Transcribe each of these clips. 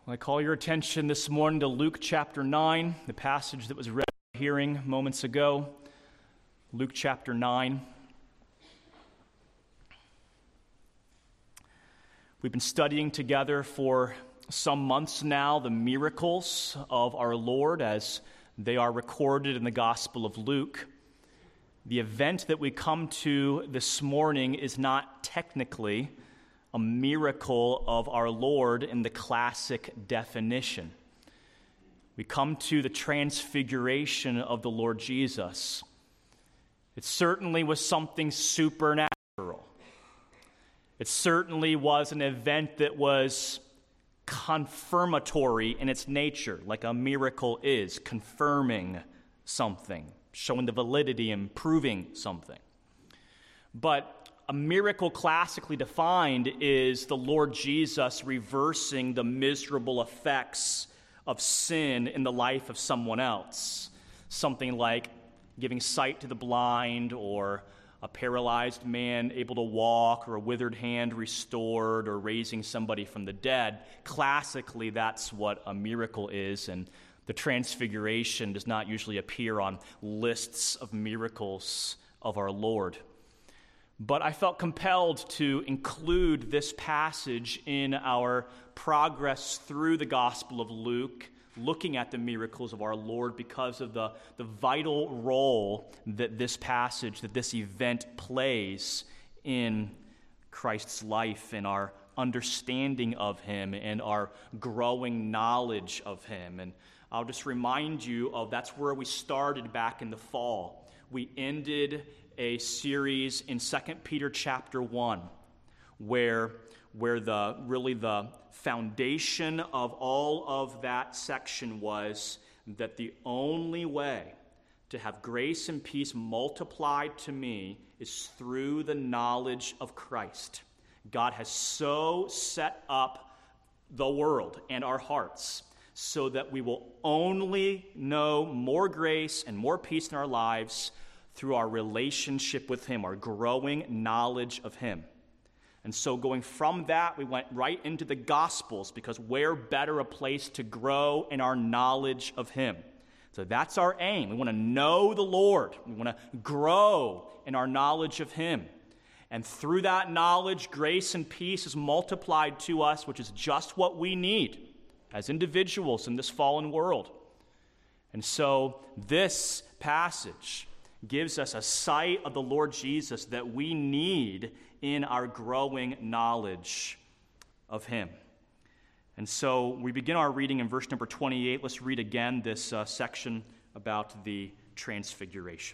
I call your attention this morning to Luke chapter 9, the passage that was read in the hearing moments ago. Luke chapter 9. We've been studying together for some months now the miracles of our Lord as they are recorded in the Gospel of Luke. The event that we come to this morning is not technically a miracle of our Lord in the classic definition. We come to the transfiguration of the Lord Jesus. It certainly was something supernatural. It certainly was an event that was confirmatory in its nature, like a miracle is, confirming something, showing the validity and proving something. But a miracle classically defined is the Lord Jesus reversing the miserable effects of sin in the life of someone else. Something like giving sight to the blind, or a paralyzed man able to walk, or a withered hand restored, or raising somebody from the dead. Classically, that's what a miracle is, and the transfiguration does not usually appear on lists of miracles of our Lord. But I felt compelled to include this passage in our progress through the Gospel of Luke, looking at the miracles of our Lord because of the vital role that this passage, that this event plays in Christ's life, in our understanding of him and our growing knowledge of him. And I'll just remind you of that's where we started back in the fall. We ended a series in 2 Peter chapter 1, where the foundation of all of that section was that the only way to have grace and peace multiplied to me is through the knowledge of Christ. God has so set up the world and our hearts so that we will only know more grace and more peace in our lives through our relationship with him, our growing knowledge of him. And so going from that, we went right into the Gospels, because where better a place to grow in our knowledge of him? So that's our aim. We want to know the Lord. We want to grow in our knowledge of him. And through that knowledge, grace and peace is multiplied to us, which is just what we need as individuals in this fallen world. And so this passage gives us a sight of the Lord Jesus that we need in our growing knowledge of him. And so we begin our reading in verse number 28. Let's read again this section about the transfiguration.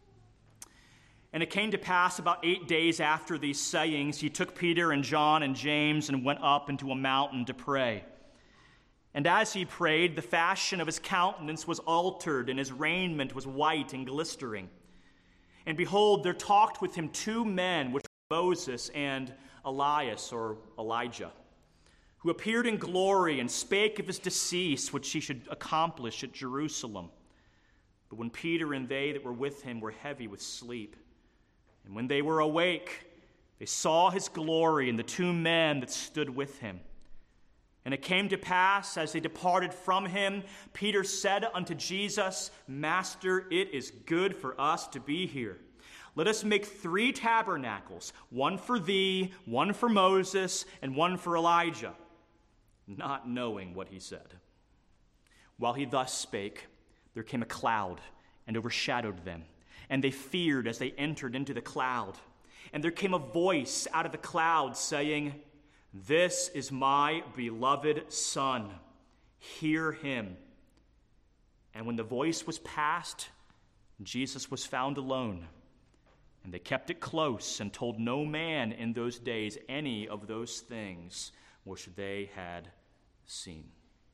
And it came to pass about 8 days after these sayings, he took Peter and John and James and went up into a mountain to pray. And as he prayed, the fashion of his countenance was altered, and his raiment was white and glistering. And behold, there talked with him 2 men, which were Moses and Elias, or Elijah, who appeared in glory and spake of his decease, which he should accomplish at Jerusalem. But when Peter and they that were with him were heavy with sleep, and when they were awake, they saw his glory and the 2 men that stood with him. And it came to pass, as they departed from him, Peter said unto Jesus, Master, it is good for us to be here. Let us make 3 tabernacles, one for thee, one for Moses, and one for Elijah, not knowing what he said. While he thus spake, there came a cloud and overshadowed them, and they feared as they entered into the cloud. And there came a voice out of the cloud saying, This is my beloved Son, hear him. And when the voice was past, Jesus was found alone. And they kept it close and told no man in those days any of those things which they had seen.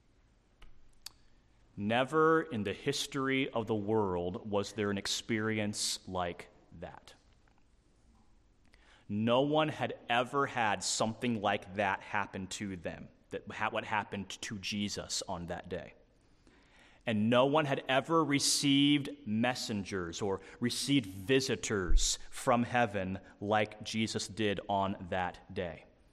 Never in the history of the world was there an experience like that. No one had ever had something like that happen to them, what happened to Jesus on that day. And no one had ever received messengers or received visitors from heaven like Jesus did on that day.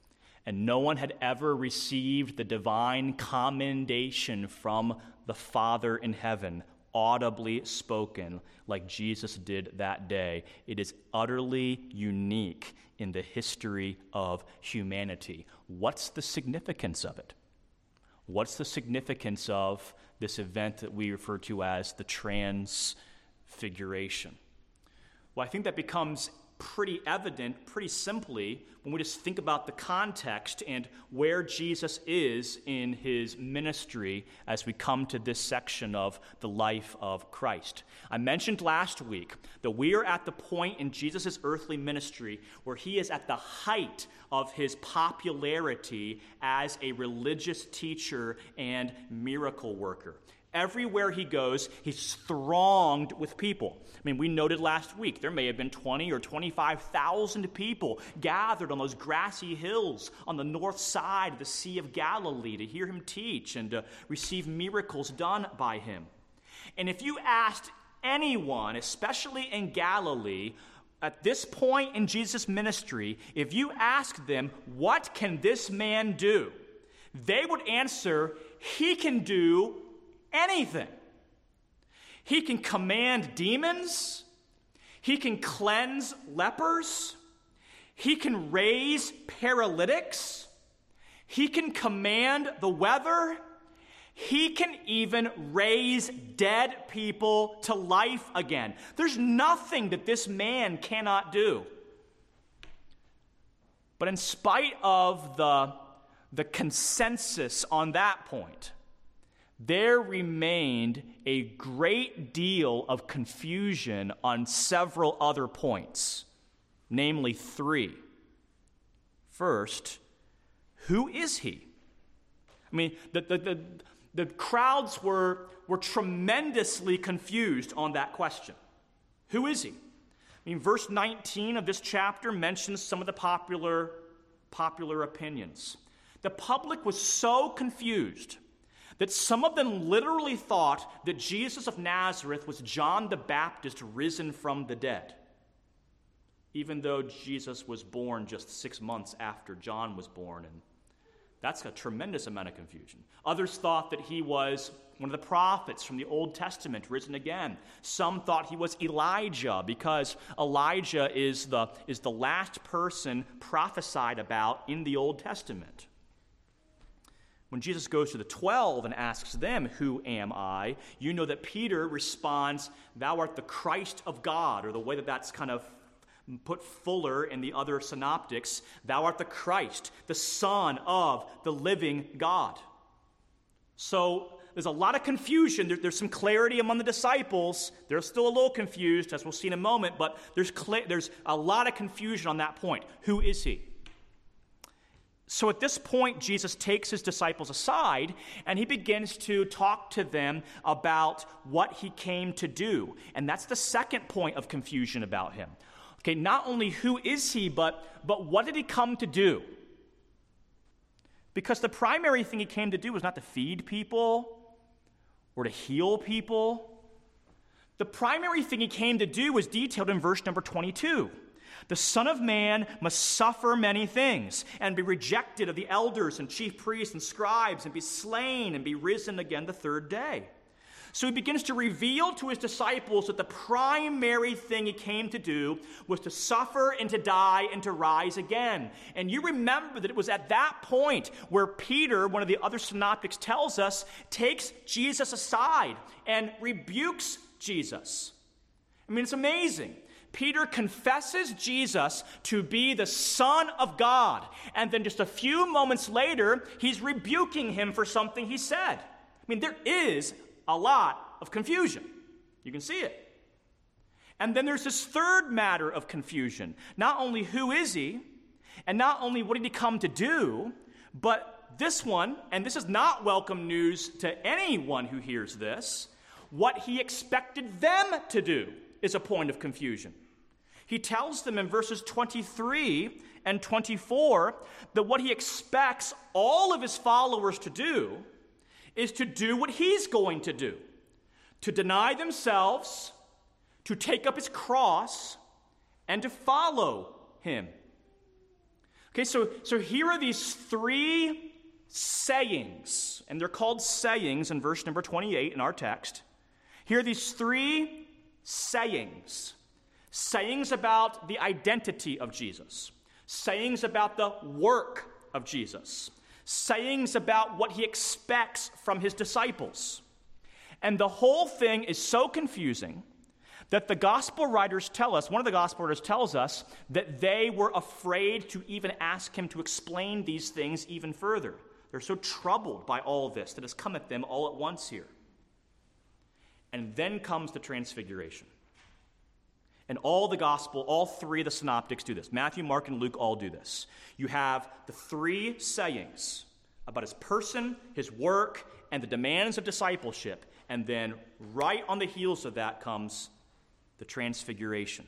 and no one had ever received the divine commendation from the Father in heaven, audibly spoken like Jesus did that day. It is utterly unique in the history of humanity. What's the significance of it? What's the significance of this event that we refer to as the Transfiguration? Well, I think that becomes pretty evident, pretty simply, when we just think about the context and where Jesus is in his ministry as we come to this section of the life of Christ. I mentioned last week that we are at the point in Jesus' earthly ministry where he is at the height of his popularity as a religious teacher and miracle worker. Everywhere he goes, he's thronged with people. I mean, we noted last week there may have been 20 or 25,000 people gathered on those grassy hills on the north side of the Sea of Galilee to hear him teach and to receive miracles done by him. And if you asked anyone, especially in Galilee, at this point in Jesus' ministry, if you asked them, what can this man do? They would answer, he can do anything. He can command demons. He can cleanse lepers. He can raise paralytics. He can command the weather. He can even raise dead people to life again. There's nothing that this man cannot do. But in spite of the consensus on that point, there remained a great deal of confusion on several other points, namely 3. First, who is he? I mean, the crowds were tremendously confused on that question. Who is he? I mean, verse 19 of this chapter mentions some of the popular opinions. The public was so confused that some of them literally thought that Jesus of Nazareth was John the Baptist risen from the dead, even though Jesus was born just 6 months after John was born, and that's a tremendous amount of confusion. Others thought that he was one of the prophets from the Old Testament risen again. Some thought he was Elijah, because Elijah is the last person prophesied about in the Old Testament. When Jesus goes to the 12 and asks them, who am I? You know that Peter responds, thou art the Christ of God, or the way that that's kind of put fuller in the other synoptics, thou art the Christ, the Son of the living God. So there's a lot of confusion. There's some clarity among the disciples. They're still a little confused, as we'll see in a moment, but there's a lot of confusion on that point. Who is he? So at this point, Jesus takes his disciples aside, and he begins to talk to them about what he came to do. And that's the second point of confusion about him. Okay, not only who is he, but what did he come to do? Because the primary thing he came to do was not to feed people or to heal people. The primary thing he came to do was detailed in verse number 22. The Son of Man must suffer many things and be rejected of the elders and chief priests and scribes and be slain and be risen again the third day. So he begins to reveal to his disciples that the primary thing he came to do was to suffer and to die and to rise again. And you remember that it was at that point where Peter, one of the other synoptics tells us, takes Jesus aside and rebukes Jesus. I mean, it's amazing. Peter confesses Jesus to be the Son of God. And then just a few moments later, he's rebuking him for something he said. I mean, there is a lot of confusion. You can see it. And then there's this third matter of confusion. Not only who is he, and not only what did he come to do, but this one, and this is not welcome news to anyone who hears this, what he expected them to do is a point of confusion. He tells them in verses 23 and 24 that what he expects all of his followers to do is to do what he's going to do, to deny themselves, to take up his cross, and to follow him. Okay, so here are these three sayings, and they're called sayings in verse number 28 in our text. Here are these three sayings. Sayings about the identity of Jesus. Sayings about the work of Jesus. Sayings about what he expects from his disciples. And the whole thing is so confusing that the gospel writers tell us, one of the gospel writers tells us, that they were afraid to even ask him to explain these things even further. They're so troubled by all this that has come at them all at once here. And then comes the transfiguration. And all three of the synoptics do this. Matthew, Mark, and Luke all do this. You have the three sayings about his person, his work, and the demands of discipleship. And then right on the heels of that comes the transfiguration.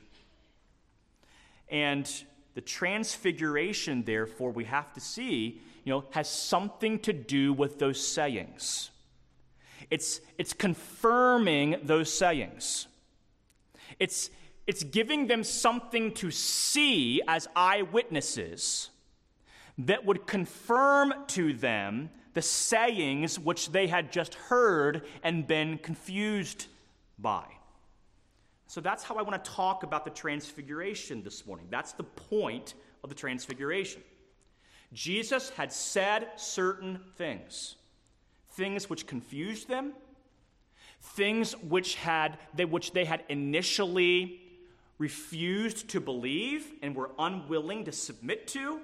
And the transfiguration, therefore, we have to see, has something to do with those sayings. It's confirming those sayings. It's giving them something to see as eyewitnesses that would confirm to them the sayings which they had just heard and been confused by. So that's how I want to talk about the transfiguration this morning. That's the point of the transfiguration. Jesus had said certain things which confused them, things which they had initially refused to believe and were unwilling to submit to.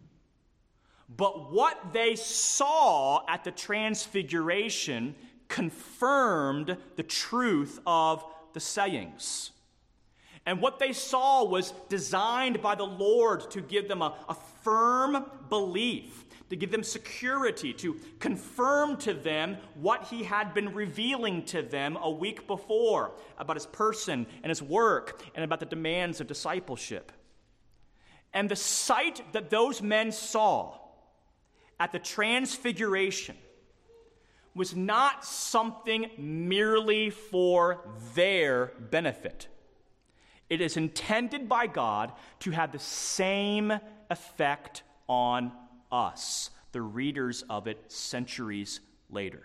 But what they saw at the transfiguration confirmed the truth of the sayings. And what they saw was designed by the Lord to give them a firm belief, to give them security, to confirm to them what he had been revealing to them a week before about his person and his work and about the demands of discipleship. And the sight that those men saw at the transfiguration was not something merely for their benefit. It is intended by God to have the same effect on us, the readers of it centuries later.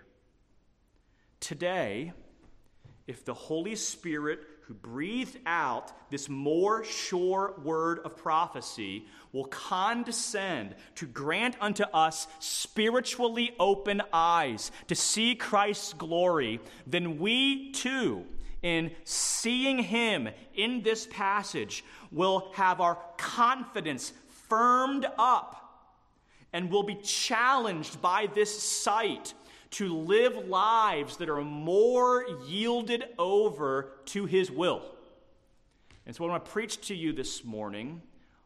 Today, if the Holy Spirit who breathed out this more sure word of prophecy will condescend to grant unto us spiritually open eyes to see Christ's glory, then we too, in seeing him in this passage, will have our confidence firmed up and will be challenged by this sight to live lives that are more yielded over to his will. And so I want to preach to you this morning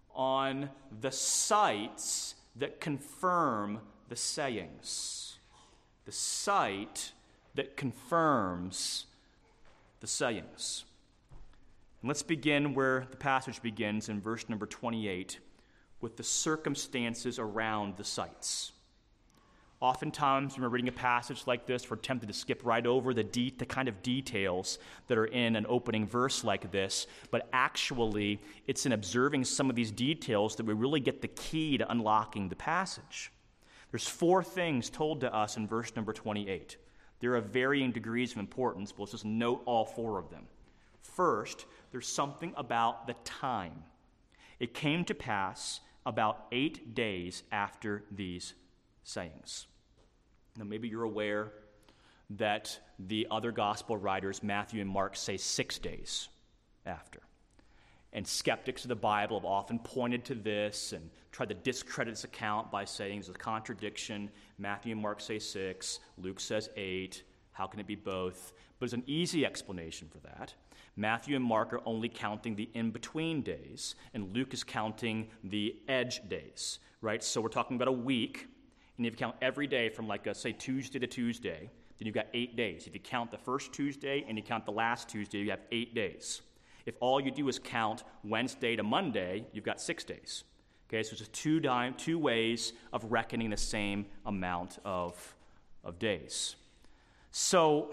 on the sights that confirm the sayings. The sight that confirms the sayings. And let's begin where the passage begins in verse number 28 with the circumstances around the sights. Oftentimes, when we're reading a passage like this, we're tempted to skip right over the kind of details that are in an opening verse like this, but actually, it's in observing some of these details that we really get the key to unlocking the passage. There's 4 things told to us in verse number 28. They're of varying degrees of importance, but let's just note all 4 of them. First, there's something about the time. It came to pass about 8 days after these sayings. Now, maybe you're aware that the other gospel writers, Matthew and Mark, say 6 days after. And skeptics of the Bible have often pointed to this and tried to discredit this account by saying there's a contradiction. Matthew and Mark say 6, Luke says 8. How can it be both? But there's an easy explanation for that. Matthew and Mark are only counting the in-between days, and Luke is counting the edge days, right? So we're talking about a week. And if you count every day from say Tuesday to Tuesday, then you've got 8 days. If you count the first Tuesday and you count the last Tuesday, you have 8 days. If all you do is count Wednesday to Monday, you've got 6 days. Okay, so it's just two ways of reckoning the same amount of days. So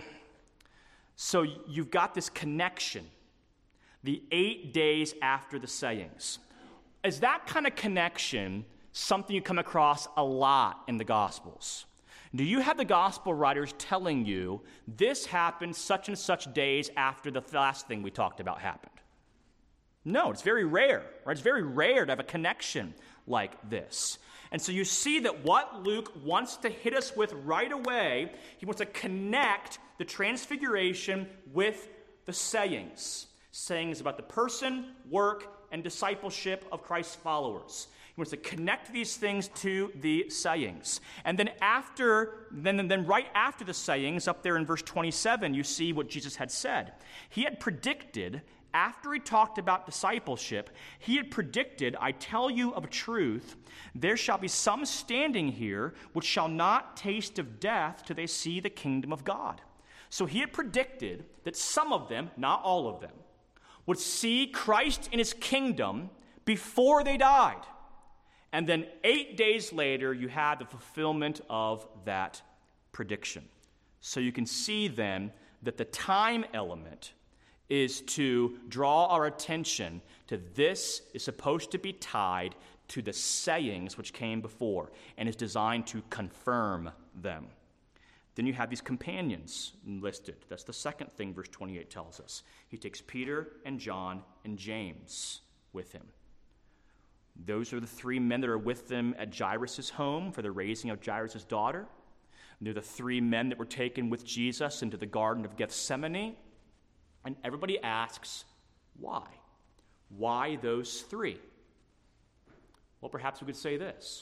you've got this connection, the 8 days after the sayings. Is that kind of connection something you come across a lot in the Gospels. Do you have the Gospel writers telling you this happened such and such days after the last thing we talked about happened? No, it's very rare, right? It's very rare to have a connection like this. And so you see that what Luke wants to hit us with right away, he wants to connect the transfiguration with the sayings. Sayings about the person, work, and discipleship of Christ's followers. He wants to connect these things to the sayings. And then right after the sayings, up there in verse 27, you see what Jesus had said. He had predicted, after he talked about discipleship, he had predicted, I tell you of a truth, there shall be some standing here which shall not taste of death till they see the kingdom of God. So he had predicted that some of them, not all of them, would see Christ in his kingdom before they died. And then 8 days later, you had the fulfillment of that prediction. So you can see then that the time element is to draw our attention to this is supposed to be tied to the sayings which came before and is designed to confirm them. Then you have these companions listed. That's the second thing verse 28 tells us. He takes Peter and John and James with him. Those are the three men that are with them at Jairus' home for the raising of Jairus' daughter. They're the three men that were taken with Jesus into the Garden of Gethsemane. And everybody asks, why? Why those three? Well, perhaps we could say this.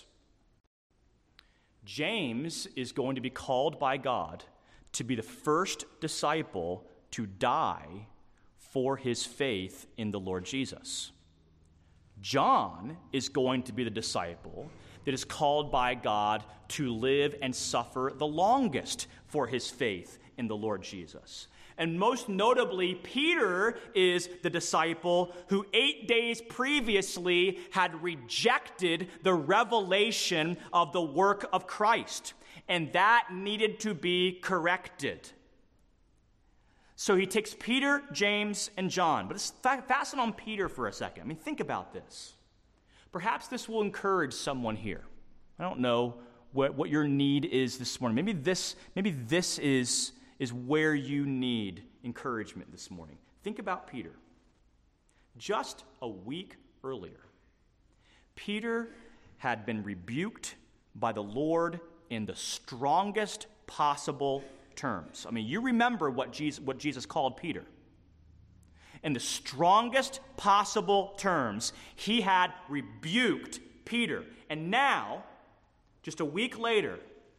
James is going to be called by God to be the first disciple to die for his faith in the Lord Jesus. John is going to be the disciple that is called by God to live and suffer the longest for his faith in the Lord Jesus. And most notably, Peter is the disciple who 8 days previously had rejected the revelation of the work of Christ. And that needed to be corrected. So he takes Peter, James, and John. But let's fasten on Peter for a second. I mean, think about this. Perhaps this will encourage someone here. I don't know what your need is this morning. Maybe this is where you need encouragement this morning. Think about Peter. Just a week earlier, Peter had been rebuked by the Lord in the strongest possible terms. I mean, you remember what Jesus called Peter. In the strongest possible terms, he had rebuked Peter. And now, just a week later,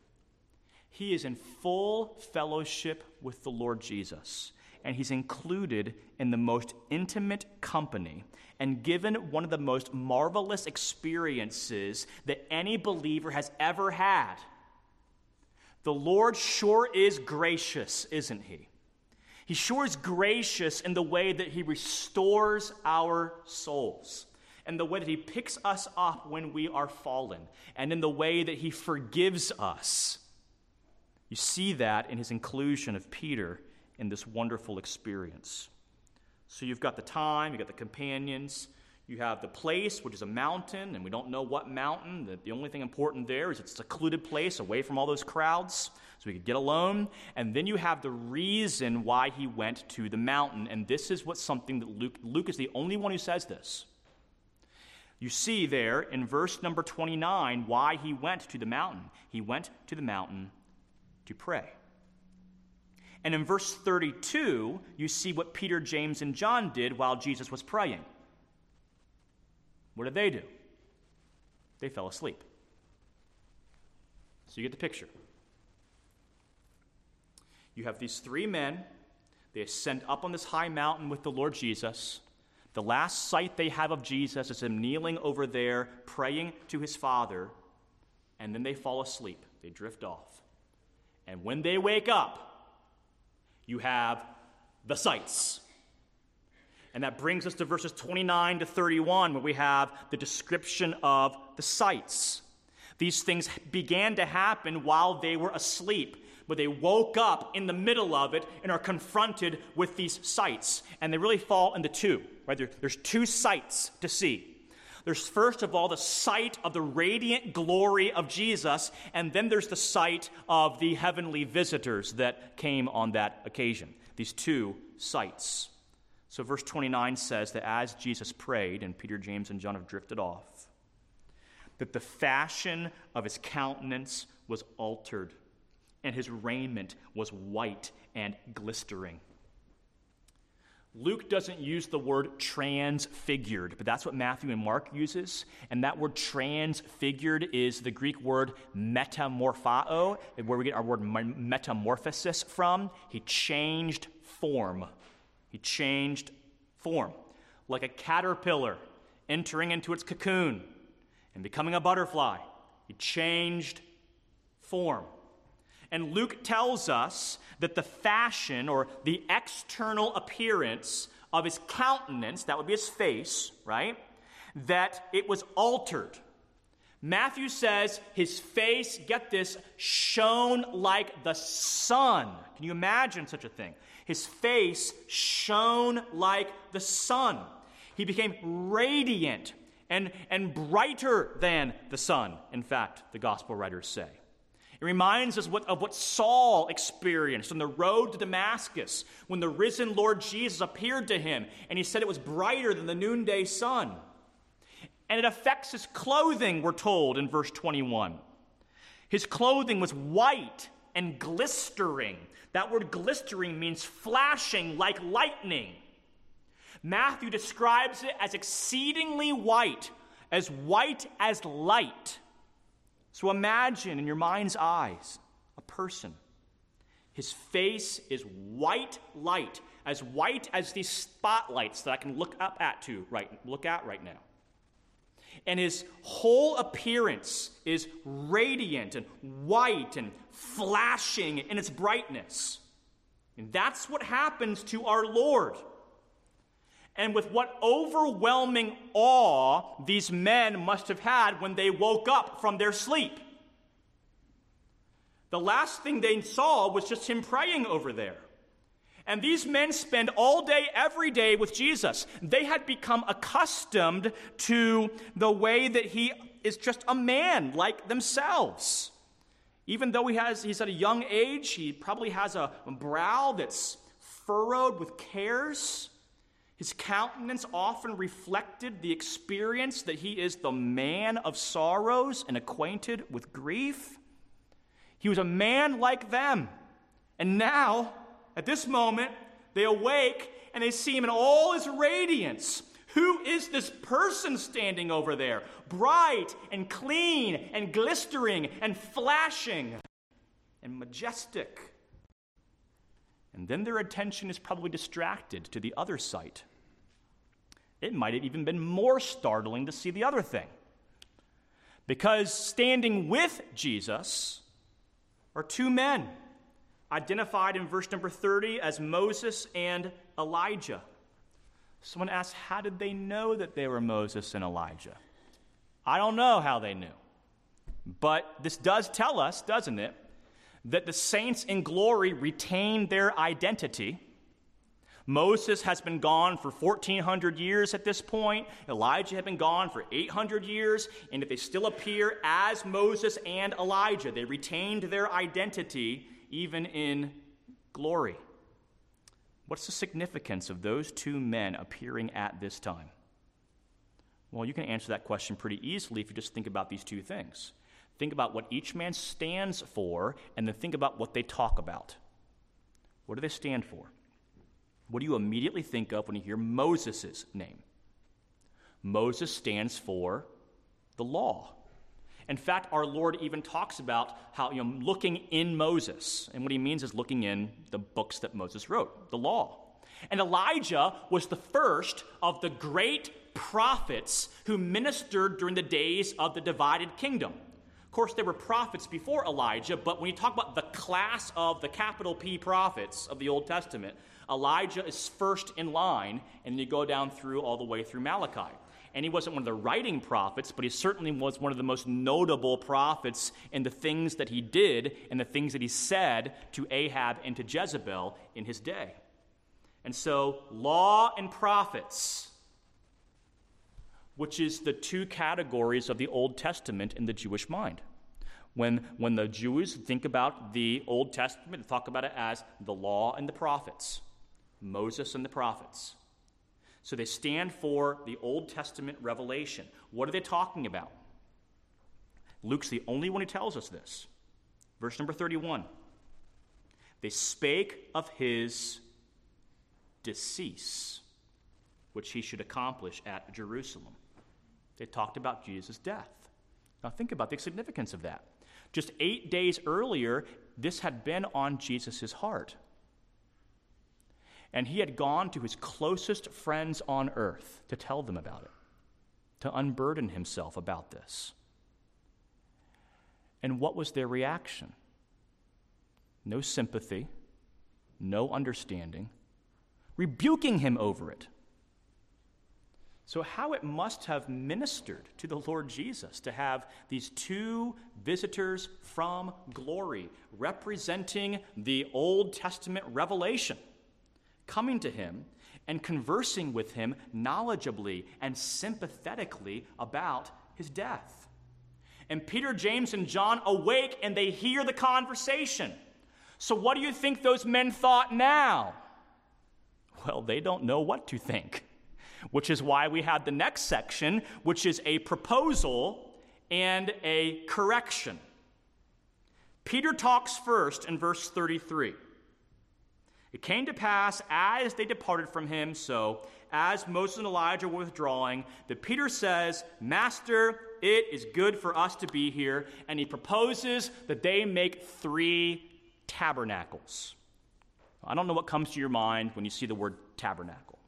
he is in full fellowship with the Lord Jesus, and he's included in the most intimate company and given one of the most marvelous experiences that any believer has ever had. The Lord sure is gracious, isn't he? He sure is gracious in the way that he restores our souls, and the way that he picks us up when we are fallen, and in the way that he forgives us. You see that in his inclusion of Peter in this wonderful experience. So you've got the time, you've got the companions, you have the place, which is a mountain, and we don't know what mountain. The only thing important there is it's a secluded place away from all those crowds, so we could get alone. And then you have the reason why he went to the mountain, and this is something that Luke is the only one who says this. You see there in verse number 29 why he went to the mountain. He went to the mountain to pray. And in verse 32, you see what Peter, James, and John did while Jesus was praying. What did they do? They fell asleep. So you get the picture. You have these three men. They ascend up on this high mountain with the Lord Jesus. The last sight they have of Jesus is him kneeling over there, praying to his Father, and then they fall asleep. They drift off. And when they wake up, you have the sights. And that brings us to verses 29 to 31, where we have the description of the sights. These things began to happen while they were asleep, but they woke up in the middle of it and are confronted with these sights. And they really fall into two, right? There's two sights to see. There's first of all the sight of the radiant glory of Jesus, and then there's the sight of the heavenly visitors that came on that occasion. These two sights. So verse 29 says that as Jesus prayed, and Peter, James, and John have drifted off, that the fashion of his countenance was altered, and his raiment was white and glistering. Luke doesn't use the word transfigured, but that's what Matthew and Mark uses. And that word transfigured is the Greek word metamorphao, where we get our word metamorphosis from. He changed form. He changed form. Like a caterpillar entering into its cocoon and becoming a butterfly. He changed form. And Luke tells us that the fashion or the external appearance of his countenance, that would be his face, right? That it was altered. Matthew says his face, get this, shone like the sun. Can you imagine such a thing? His face shone like the sun. He became radiant and brighter than the sun, in fact, the gospel writers say. It reminds us of what Saul experienced on the road to Damascus when the risen Lord Jesus appeared to him, and he said it was brighter than the noonday sun. And it affects his clothing, we're told in verse 21. His clothing was white and glistering. That word glistering means flashing like lightning. Matthew describes it as exceedingly white as light. So imagine in your mind's eyes a person. His face is white light, as white as these spotlights that I can look at right now. And his whole appearance is radiant and white and flashing in its brightness. And that's what happens to our Lord. And with what overwhelming awe these men must have had when they woke up from their sleep. The last thing they saw was just him praying over there. And these men spend all day, every day with Jesus. They had become accustomed to the way that he is just a man like themselves. Even though he's at a young age, he probably has a brow that's furrowed with cares. His countenance often reflected the experience that he is the man of sorrows and acquainted with grief. He was a man like them. And now, at this moment, they awake and they see him in all his radiance. Who is this person standing over there? Bright and clean and glistering and flashing and majestic. And then their attention is probably distracted to the other sight. It might have even been more startling to see the other thing. Because standing with Jesus are two men, identified in verse number 30 as Moses and Elijah. Someone asks, how did they know that they were Moses and Elijah? I don't know how they knew. But this does tell us, doesn't it, that the saints in glory retain their identity. Moses has been gone for 1,400 years at this point. Elijah had been gone for 800 years. And if they still appear as Moses and Elijah, they retained their identity even in glory. What's the significance of those two men appearing at this time? Well, you can answer that question pretty easily if you just think about these two things. Think about what each man stands for, and then think about what they talk about. What do they stand for? What do you immediately think of when you hear Moses' name? Moses stands for the law. In fact, our Lord even talks about how, looking in Moses. And what he means is looking in the books that Moses wrote, the law. And Elijah was the first of the great prophets who ministered during the days of the divided kingdom. Of course, there were prophets before Elijah, but when you talk about the class of the capital P prophets of the Old Testament, Elijah is first in line, and then you go down through all the way through Malachi. And he wasn't one of the writing prophets, but he certainly was one of the most notable prophets in the things that he did and the things that he said to Ahab and to Jezebel in his day. And so, law and prophets. which is the two categories of the Old Testament in the Jewish mind. When the Jews think about the Old Testament, they talk about it as the law and the prophets, Moses and the prophets. So they stand for the Old Testament revelation. What are they talking about? Luke's the only one who tells us this. Verse number 31. They spake of his decease, which he should accomplish at Jerusalem. They talked about Jesus' death. Now think about the significance of that. Just 8 days earlier, this had been on Jesus' heart. And he had gone to his closest friends on earth to tell them about it, to unburden himself about this. And what was their reaction? No sympathy, no understanding, rebuking him over it. So how it must have ministered to the Lord Jesus to have these two visitors from glory representing the Old Testament revelation coming to him and conversing with him knowledgeably and sympathetically about his death. And Peter, James, and John awake and they hear the conversation. So what do you think those men thought now? Well, they don't know what to think, which is why we had the next section, which is a proposal and a correction. Peter talks first in verse 33. It came to pass, as they departed from him, so as Moses and Elijah were withdrawing, that Peter says, Master, it is good for us to be here. And he proposes that they make 3 tabernacles. I don't know what comes to your mind when you see the word tabernacle.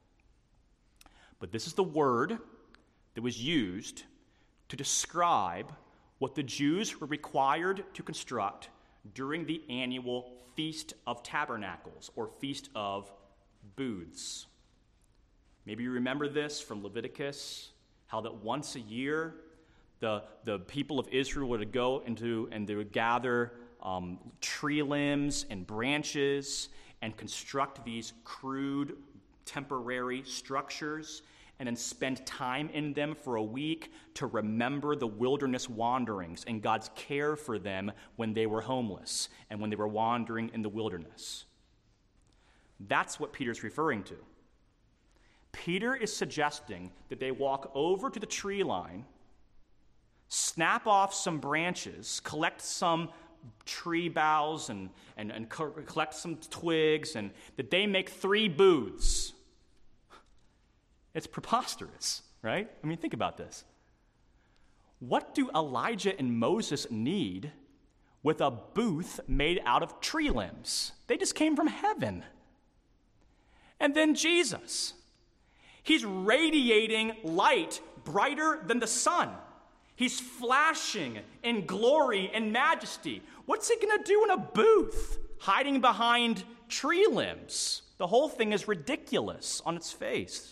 But this is the word that was used to describe what the Jews were required to construct during the annual Feast of Tabernacles, or Feast of Booths. Maybe you remember this from Leviticus, how that once a year the people of Israel would go into and they would gather tree limbs and branches and construct these crude temporary structures and then spend time in them for a week to remember the wilderness wanderings and God's care for them when they were homeless and when they were wandering in the wilderness. That's what Peter's referring to. Peter is suggesting that they walk over to the tree line, snap off some branches, collect some tree boughs and collect some twigs, and that they make 3 booths. It's preposterous, right? I mean, think about this. What do Elijah and Moses need with a booth made out of tree limbs? They just came from heaven. And then Jesus. He's radiating light brighter than the sun. He's flashing in glory and majesty. What's he going to do in a booth, hiding behind tree limbs? The whole thing is ridiculous on its face.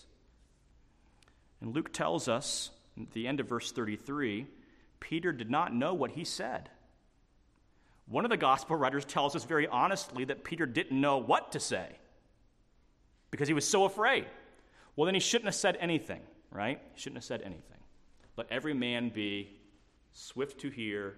And Luke tells us, at the end of verse 33, Peter did not know what he said. One of the gospel writers tells us very honestly that Peter didn't know what to say because he was so afraid. Well, then he shouldn't have said anything, right? He shouldn't have said anything. Let every man be swift to hear,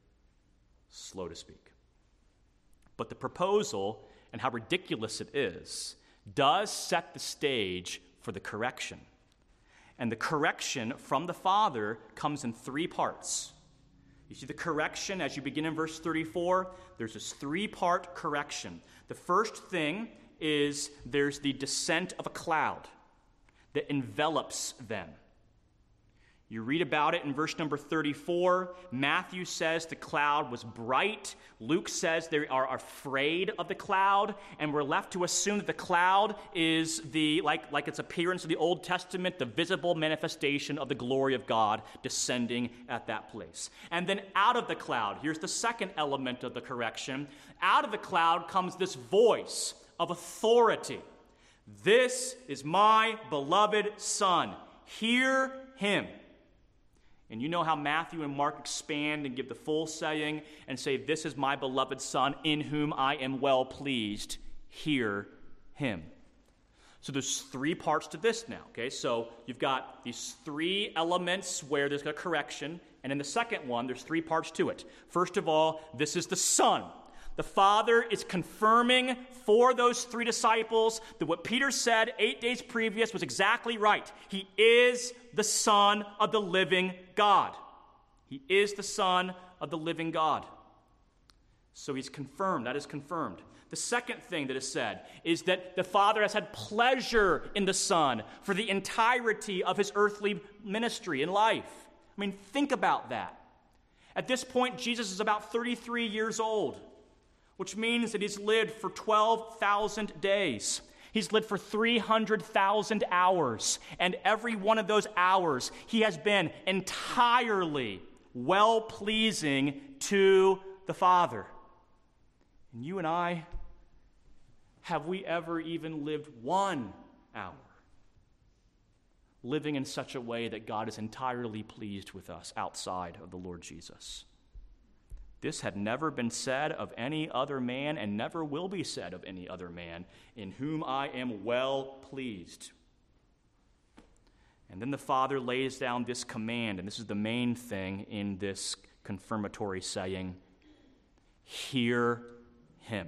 slow to speak. But the proposal and how ridiculous it is does set the stage for the correction. And the correction from the Father comes in 3 parts. You see the correction as you begin in verse 34? There's this 3-part correction. The first thing is there's the descent of a cloud that envelops them. You read about it in verse number 34. Matthew says the cloud was bright. Luke says they are afraid of the cloud, and we're left to assume that the cloud is like its appearance in the Old Testament, the visible manifestation of the glory of God descending at that place. And then out of the cloud, here's the second element of the correction. Out of the cloud comes this voice of authority. This is my beloved Son. Hear him. And you know how Matthew and Mark expand and give the full saying and say, this is my beloved Son in whom I am well pleased. Hear him. So there's three parts to this now, okay? So you've got these three elements where there's a correction, and in the second one, there's three parts to it. First of all, this is the Son. The Father is confirming for those three disciples that what Peter said 8 days previous was exactly right. He is the Son of the living God. He is the Son of the living God. So he's confirmed. That is confirmed. The second thing that is said is that the Father has had pleasure in the Son for the entirety of his earthly ministry and life. I mean, think about that. At this point, Jesus is about 33 years old, which means that he's lived for 12,000 days. He's lived for 300,000 hours, and every one of those hours, he has been entirely well-pleasing to the Father. And you and I, have we ever even lived 1 hour living in such a way that God is entirely pleased with us outside of the Lord Jesus? This had never been said of any other man and never will be said of any other man, in whom I am well pleased. And then the Father lays down this command, and this is the main thing in this confirmatory saying, hear him.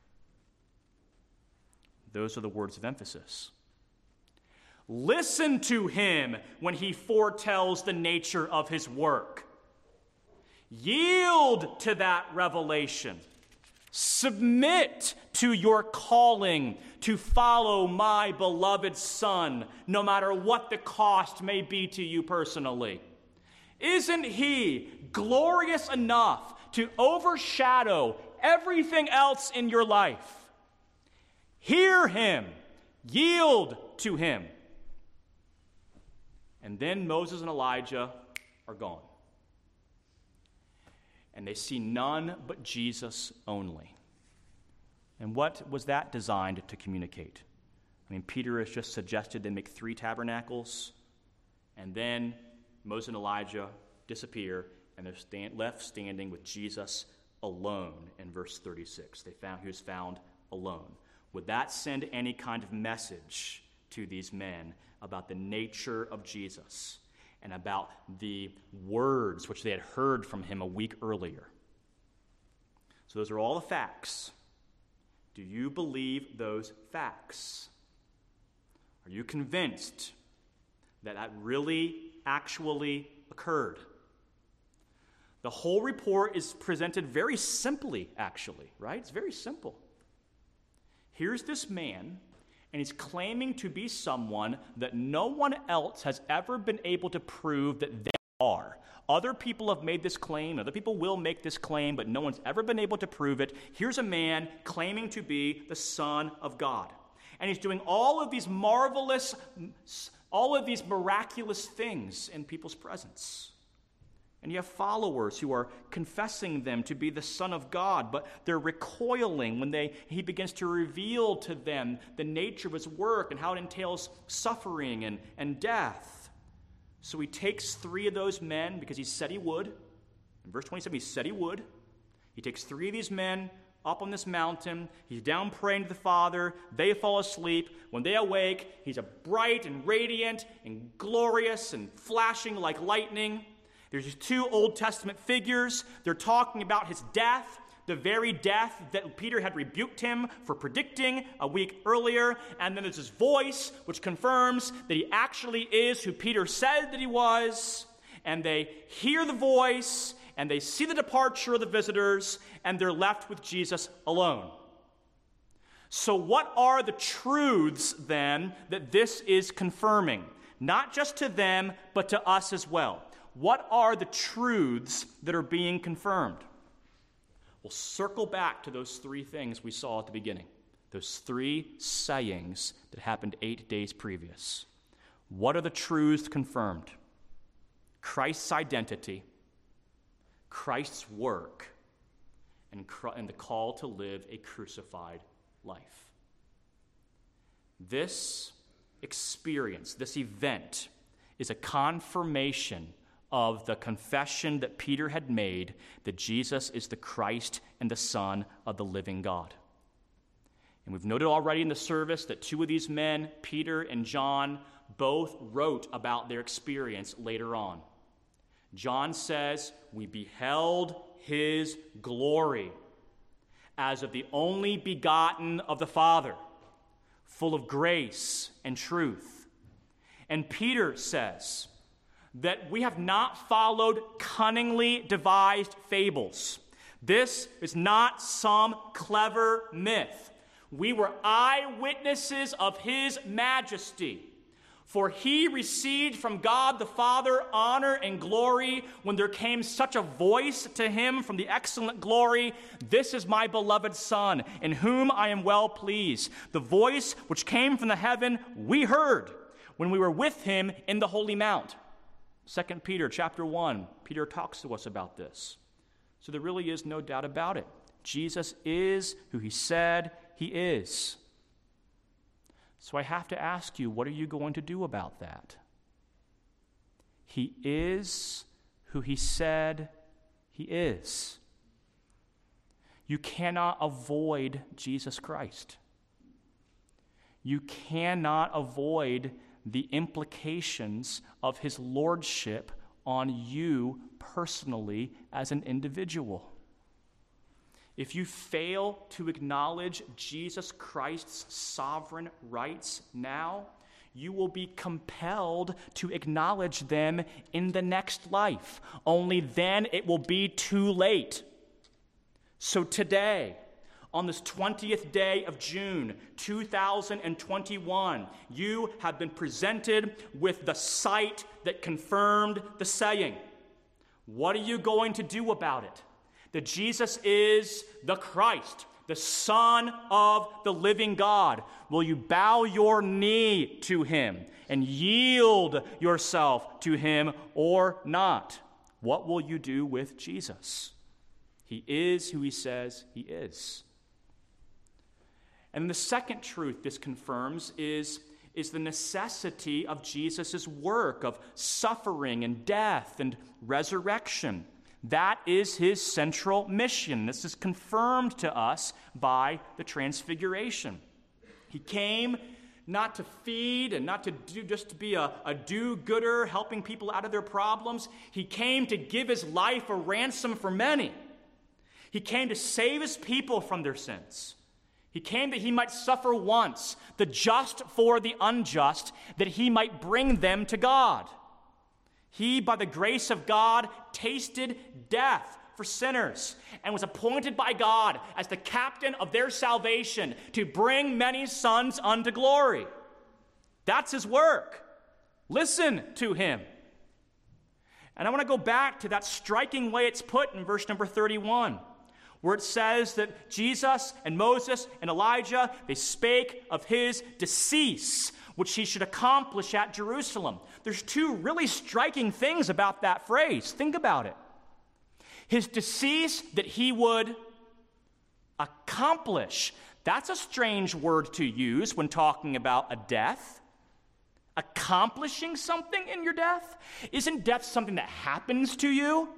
Those are the words of emphasis. Listen to him when he foretells the nature of his work. Yield to that revelation. Submit to your calling to follow my beloved Son, no matter what the cost may be to you personally. Isn't he glorious enough to overshadow everything else in your life? Hear him. Yield to him. And then Moses and Elijah are gone. And they see none but Jesus only. And what was that designed to communicate? I mean, Peter has just suggested they make 3 tabernacles, and then Moses and Elijah disappear, and they're left standing with Jesus alone in verse 36. He was found alone. Would that send any kind of message to these men about the nature of Jesus and about the words which they had heard from him a week earlier? So those are all the facts. Do you believe those facts? Are you convinced that that really, actually occurred? The whole report is presented very simply, actually, right? It's very simple. Here's this man, and he's claiming to be someone that no one else has ever been able to prove that they are. Other people have made this claim, other people will make this claim, but no one's ever been able to prove it. Here's a man claiming to be the Son of God. And he's doing all of these marvelous, all of these miraculous things in people's presence. And you have followers who are confessing them to be the Son of God, but they're recoiling when he begins to reveal to them the nature of his work and how it entails suffering and death. So he takes 3 of those men, because he said he would. In verse 27, he said he would. He takes 3 of these men up on this mountain. He's down praying to the Father. They fall asleep. When they awake, he's a bright and radiant and glorious and flashing like lightning. There's these 2 Old Testament figures. They're talking about his death, the very death that Peter had rebuked him for predicting a week earlier. And then there's his voice, which confirms that he actually is who Peter said that he was. And they hear the voice, and they see the departure of the visitors, and they're left with Jesus alone. So what are the truths, then, that this is confirming? Not just to them, but to us as well. What are the truths that are being confirmed? We'll circle back to those 3 things we saw at the beginning. Those 3 sayings that happened 8 days previous. What are the truths confirmed? Christ's identity, Christ's work, and the call to live a crucified life. This experience, this event, is a confirmation of the confession that Peter had made that Jesus is the Christ and the Son of the living God. And we've noted already in the service that two of these men, Peter and John, both wrote about their experience later on. John says, "We beheld his glory as of the only begotten of the Father, full of grace and truth." And Peter says that we have not followed cunningly devised fables. This is not some clever myth. We were eyewitnesses of his majesty. For he received from God the Father honor and glory when there came such a voice to him from the excellent glory, "This is my beloved Son, in whom I am well pleased." The voice which came from the heaven we heard when we were with him in the Holy Mount. 2 Peter chapter 1, Peter talks to us about this. So there really is no doubt about it. Jesus is who he said he is. So I have to ask you, what are you going to do about that? He is who he said he is. You cannot avoid Jesus Christ. You cannot avoid the implications of his lordship on you personally as an individual. If you fail to acknowledge Jesus Christ's sovereign rights now, you will be compelled to acknowledge them in the next life. Only then it will be too late. So today, on this 20th day of June, 2021, you have been presented with the sight that confirmed the saying. What are you going to do about it? That Jesus is the Christ, the Son of the living God. Will you bow your knee to him and yield yourself to him or not? What will you do with Jesus? He is who he says he is. And the second truth this confirms is the necessity of Jesus' work of suffering and death and resurrection. That is his central mission. This is confirmed to us by the Transfiguration. He came not to feed and not to just to be a do-gooder, helping people out of their problems. He came to give his life a ransom for many. He came to save his people from their sins. He came that he might suffer once, the just for the unjust, that he might bring them to God. He, by the grace of God, tasted death for sinners and was appointed by God as the captain of their salvation to bring many sons unto glory. That's his work. Listen to him. And I want to go back to that striking way it's put in verse number 31, where it says that Jesus and Moses and Elijah, they spake of his decease, which he should accomplish at Jerusalem. There's two really striking things about that phrase. Think about it. His decease that he would accomplish. That's a strange word to use when talking about a death. Accomplishing something in your death? Isn't death something that happens to you?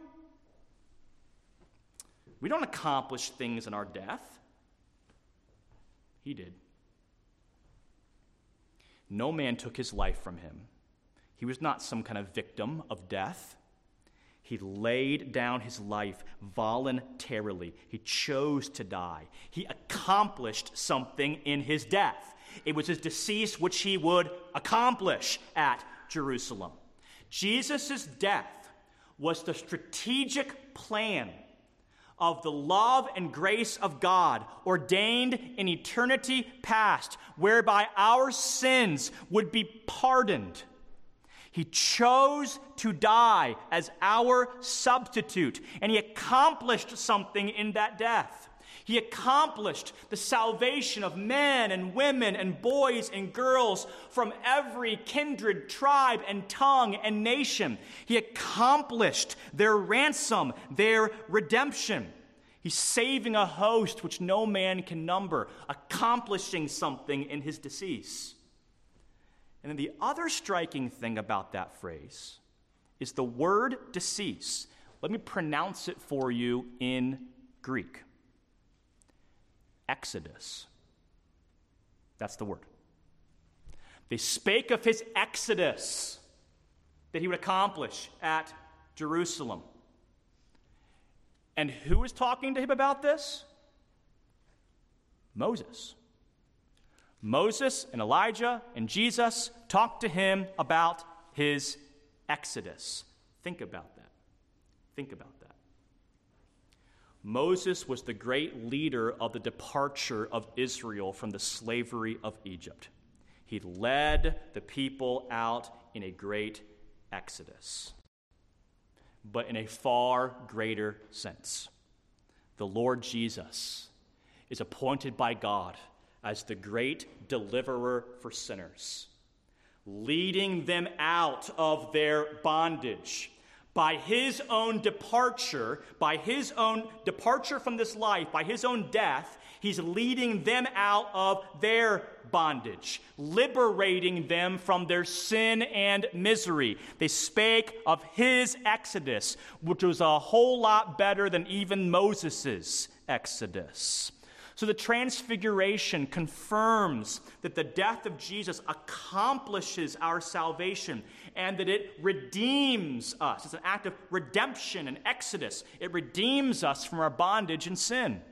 We don't accomplish things in our death. He did. No man took his life from him. He was not some kind of victim of death. He laid down his life voluntarily. He chose to die. He accomplished something in his death. It was his decease which he would accomplish at Jerusalem. Jesus' death was the strategic plan of the love and grace of God ordained in eternity past, whereby our sins would be pardoned. He chose to die as our substitute, and he accomplished something in that death. He accomplished the salvation of men and women and boys and girls from every kindred, tribe, and tongue and nation. He accomplished their ransom, their redemption. He's saving a host which no man can number, accomplishing something in his decease. And then the other striking thing about that phrase is the word decease. Let me pronounce it for you in Greek. Exodus. That's the word. They spake of his exodus that he would accomplish at Jerusalem. And who is talking to him about this? Moses. Moses and Elijah and Jesus talked to him about his exodus. Think about that. Think about that. Moses was the great leader of the departure of Israel from the slavery of Egypt. He led the people out in a great exodus. But in a far greater sense, the Lord Jesus is appointed by God as the great deliverer for sinners, leading them out of their bondage. By his own departure from this life, by his own death, he's leading them out of their bondage, liberating them from their sin and misery. They spake of his exodus, which was a whole lot better than even Moses' exodus. So the transfiguration confirms that the death of Jesus accomplishes our salvation and that it redeems us. It's an act of redemption and exodus. It redeems us from our bondage and sin.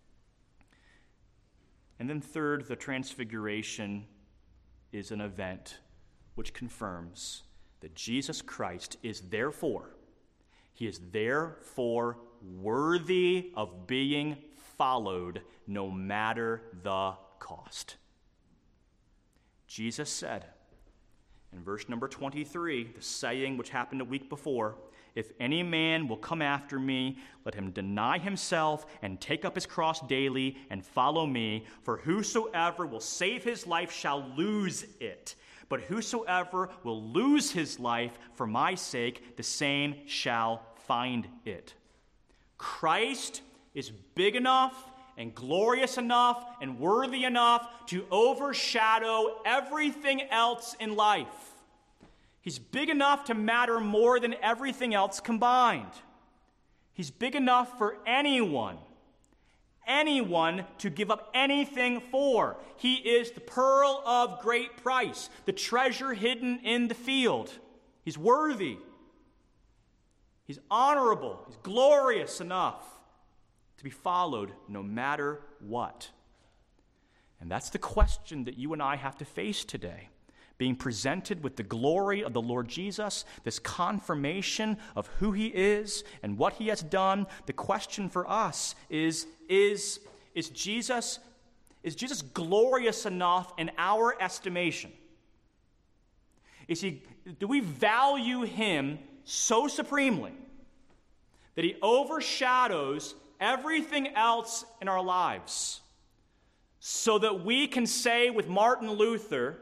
And then third, the transfiguration is an event which confirms that Jesus Christ is therefore worthy of being followed no matter the cost. Jesus said in verse number 23, the saying which happened a week before, "If any man will come after me, let him deny himself and take up his cross daily and follow me. For whosoever will save his life shall lose it. But whosoever will lose his life for my sake, the same shall find it." Christ is big enough and glorious enough and worthy enough to overshadow everything else in life. He's big enough to matter more than everything else combined. He's big enough for anyone to give up anything for. He is the pearl of great price, the treasure hidden in the field. He's worthy. He's honorable. He's glorious enough to be followed no matter what. And that's the question that you and I have to face today. Being presented with the glory of the Lord Jesus, this confirmation of who he is and what he has done, the question for us is Jesus glorious enough in our estimation? Do we value him so supremely that he overshadows everything else in our lives, so that we can say with Martin Luther,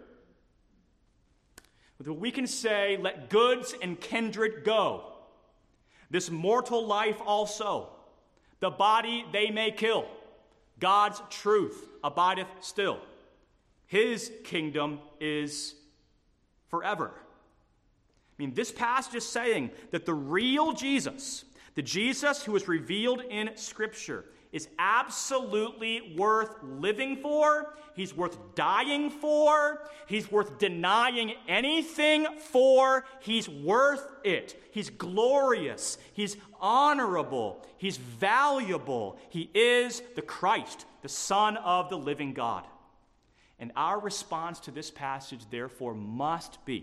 let goods and kindred go. This mortal life also, the body they may kill. God's truth abideth still. His kingdom is forever. This passage is saying that the real Jesus, the Jesus who is revealed in Scripture, is absolutely worth living for. He's worth dying for. He's worth denying anything for. He's worth it. He's glorious. He's honorable. He's valuable. He is the Christ, the Son of the living God. And our response to this passage, therefore, must be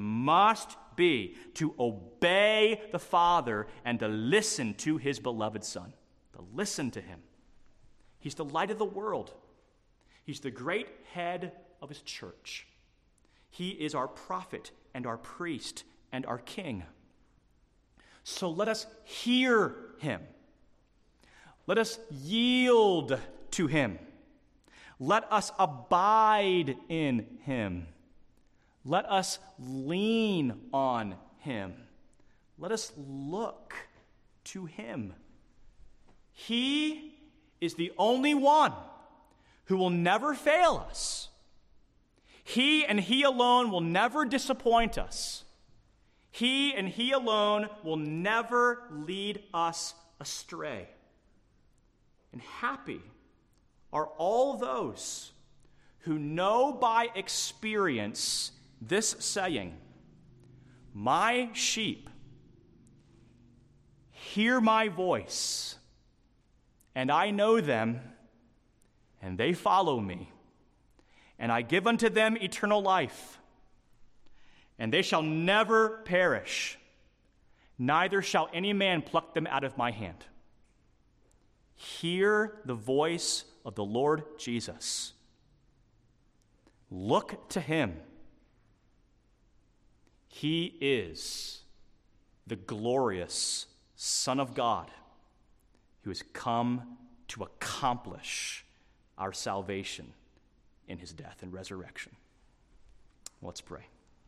to obey the Father and to listen to his beloved Son. To listen to him. He's the light of the world. He's the great head of his church. He is our prophet and our priest and our king. So let us hear him. Let us yield to him. Let us abide in him. Let us lean on him. Let us look to him. He is the only one who will never fail us. He and he alone will never disappoint us. He and he alone will never lead us astray. And happy are all those who know by experience this saying, my sheep hear my voice, and I know them, and they follow me, and I give unto them eternal life, and they shall never perish, neither shall any man pluck them out of my hand. Hear the voice of the Lord Jesus. Look to him. He is the glorious Son of God who has come to accomplish our salvation in his death and resurrection. Let's pray.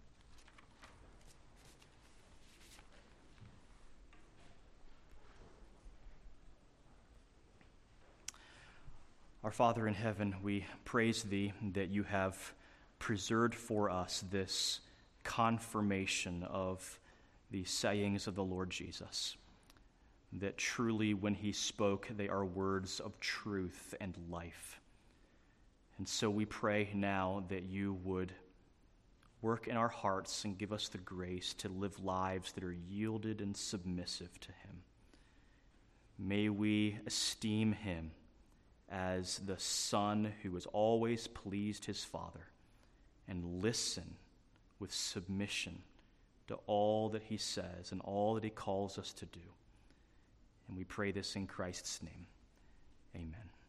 Our Father in heaven, we praise thee that you have preserved for us this confirmation of the sayings of the Lord Jesus, that truly when he spoke, they are words of truth and life. And so we pray now that you would work in our hearts and give us the grace to live lives that are yielded and submissive to him. May we esteem him as the Son who has always pleased his Father, and listen with submission to all that he says and all that he calls us to do. And we pray this in Christ's name. Amen.